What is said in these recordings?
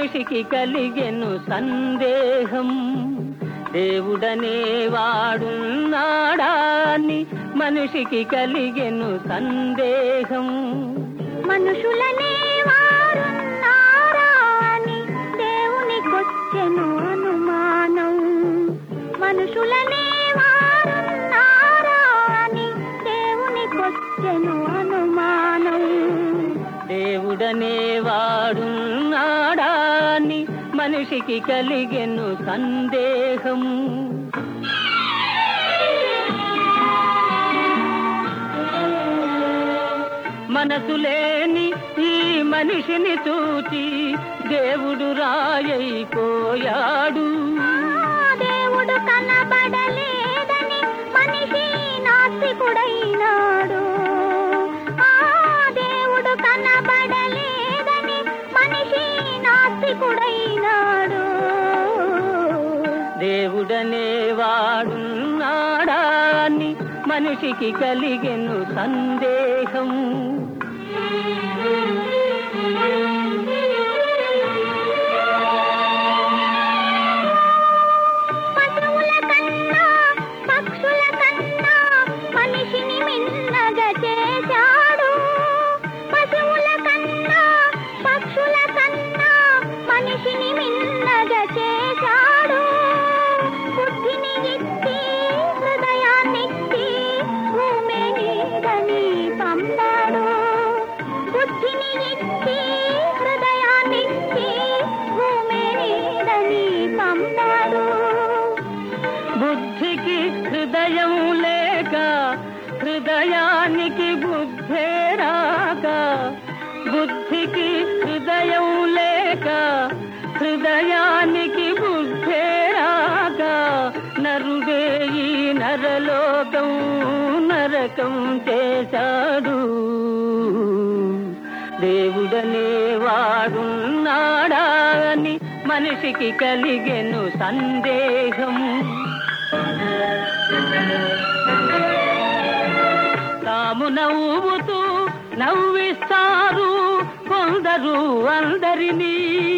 మనిషికి కలిగెను సందేహం. దేవుడనే వాడున్నాడా అని మనిషికి కలిగెను సందేహం. మనుషులనే వారున్నారా అని దేవునికొచ్చెను అనుమానం. మనుషులనే వారున్నారా అని దేవునికొచ్చెను అనుమానం. దేవుడనే వాడున్నాడా అని మనిషికి కలిగెను సందేహం. మనసు లేని ఈ మనిషిని చూచి దేవుడు రాయైపోయాడు. దేవుడు కనబడలేదని మనిషి నాస్తికుడైనాడు. దేవుడు కనబడలేదని మనిషి నాస్తికుడైనాడు. దేవుడనే వాడున్నాడా అని మనిషికి కలిగెను సందేహం. పశువుల కన్నా పక్షుల కన్నా మనిషిని మిన్నగా చేశాడు. పశువుల కన్నా పక్షుల కన్నా మనిషిని మిన్నగా చేశాడు. బుద్ధిని ఇచ్చి హృదయాన్నిచ్చి భూమి నీడని పంపాడు. బుద్ధిని ఇచ్చి హృదయాన్నిచ్చి భూమి నీడని పంపాడు. బుద్ధికి హృదయం లేక హృదయానికి బుద్ధే రాక. బుద్ధికి హృదయం లేక హృదయానికి బుద్ధే రాక. నరుడే ఈ నరలోకం నరకం చేశాడు. దేవుడనే వాడున్నాడా అని మనిషికి కలిగెను సందేహం. తాము నవ్వుతూ నవ్విస్తారు కొందరు అందరినీ.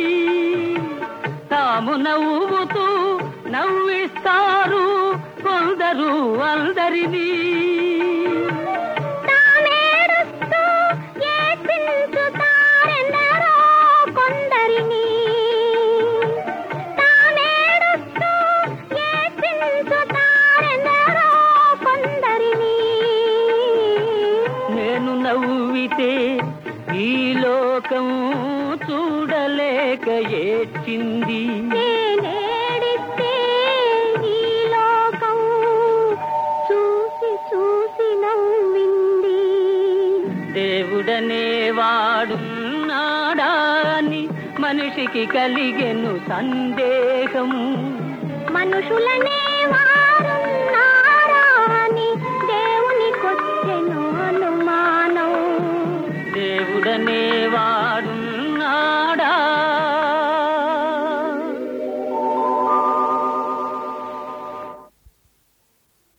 తాము నవ్వుతూ నవ్విస్తారు కొందరు అందరినీ. తామేడుస్తూ ఏడ్పించుతారెందరో కొందరిని. తామేడుస్తూ ఏడ్పించుతారెందరో కొందరిని. నేను నవ్వితే ఈ లోకం చూడలేక ఏడ్చింది. నేనేడిస్తే ఈ లోకం చూసి చూసి నవ్వింది. దేవుడనే వాడున్నాడా అని మనిషికి కలిగెను సందేహం. మనుషులనే వారున్నారా అని దేవునికొచ్చెను అనుమానం. దేవుడనే